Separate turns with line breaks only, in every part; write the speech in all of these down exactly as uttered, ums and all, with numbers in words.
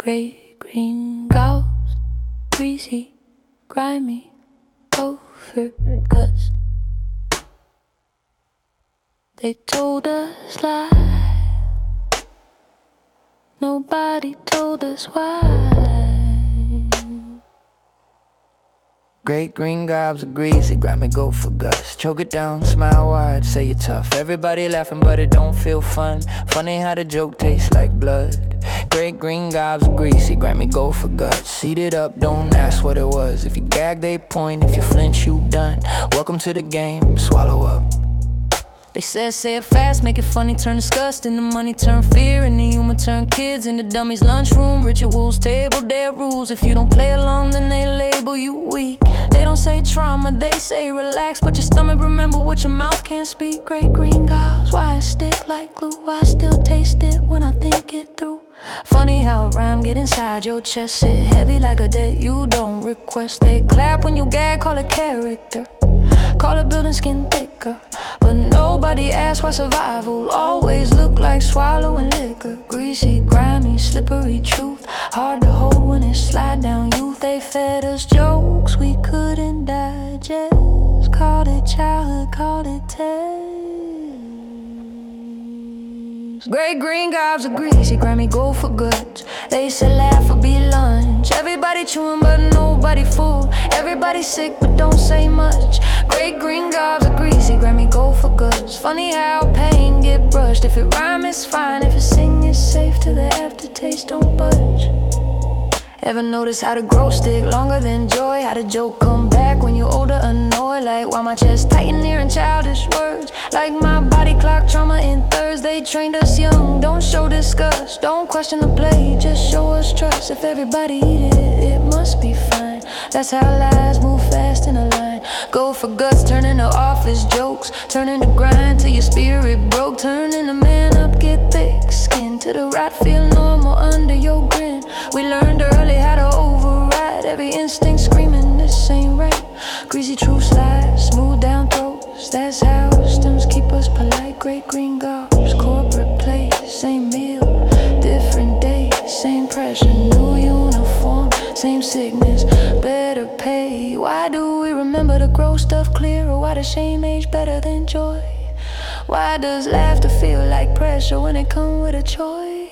Gray green gauze, greasy, grimy, overcuts. They told us lies, nobody told us why.
Great green gobs of greasy, grimy, go for guts. Choke it down, smile wide, say you're tough. Everybody laughing but it don't feel fun. Funny how the joke tastes like blood. Great green gobs of greasy, grimy, go for guts. Seat it up, don't ask what it was. If you gag, they point. If you flinch, you done. Welcome to the game, swallow up.
They said say it fast, make it funny, turn disgust into money, turn fear into humor, turn kids into dummies. Lunchroom rituals, table their rules. If you don't play along, then they label you weak. They don't say trauma, they say relax, but your stomach remember what your mouth can't speak. Great green gobs, why it stick like glue? I still taste it when I think it through. Funny how a rhyme get inside your chest, sit heavy like a debt you don't request. They clap when you gag, call it character, call it building skin thicker. But nobody asks why survival always look like swallowing liquor. Greasy, grimy, slippery truth, hard to hold when it slide down youth. They fed us jokes we couldn't digest, called it childhood, called it test. Great green gobs of greasy, grimy, go for goods. They said laugh or be lunch. Everybody chewing but nobody full. Everybody sick but don't say much. Great green gobs of greasy, grimy, go for goods. Funny how pain get brushed. If it rhyme, it's fine. If it sing, it's safe. Till the aftertaste don't budge. Ever notice how the growth stick longer than joy? How the joke come back when you're older, annoyed? Like why my chest tighten hearing childish words? Like my body clock trauma in thirds. They trained us young, don't show disgust. Don't question the play, just show us trust. If everybody eat it, it must be fine. That's how lies move fast in a line. Go for guts, turn into office jokes, turn into grind till your spirit broke. Turn into man up, get thick skin till the rot feel normal under your grin. We learned early how to override every instinct screaming this ain't right. Greasy truth slides, smooth down throats. That's how stems keep us polite. Great green gobs, corporate place, same meal, different day, same pressure, new uniform, same sickness, better pay. Why do we remember the gross stuff clear, or why does shame age better than joy? Why does laughter feel like pressure when it comes with a choice?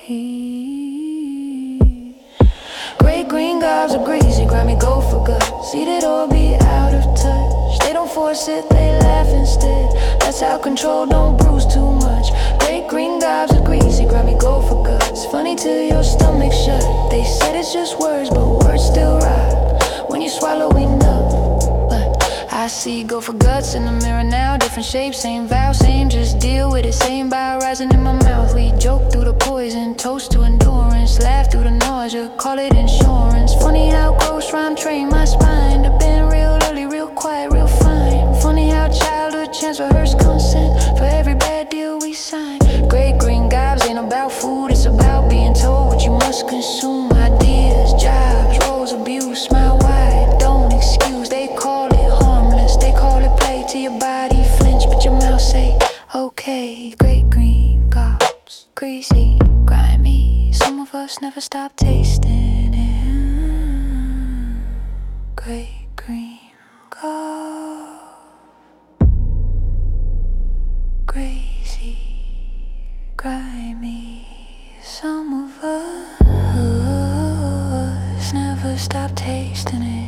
Great green gobs of greasy, grimy, go for guts. Eat it or be out of touch. They don't force it, they laugh instead. That's how control don't bruise too much. Great green gobs of greasy, grimy, go for guts. Funny till your stomach shut. They said it's just words, but words still rot. When you swallow enough, but I see go for guts in the mirror now. Different shape, same vow, same, just deal with it. Same bile rising in my mouth. We joke through the poison, toast to endurance, laugh through the nausea, call it insurance. Funny how gross rhyme train my spine to been real early, real quiet, real fine. Funny how childhood chants rehearse consent for every bad deal we sign. Great green gobs ain't about food, it's about being told what you must consume. Ideas, jobs, roles, abuse, smile wide, don't excuse. They call it harmless, they call it play till your body flinch but your mouth say okay. Great green gobs, greasy, grimy, some of us never stop tasting it. Great green gobs, crazy, grimy, some of us never stop tasting it.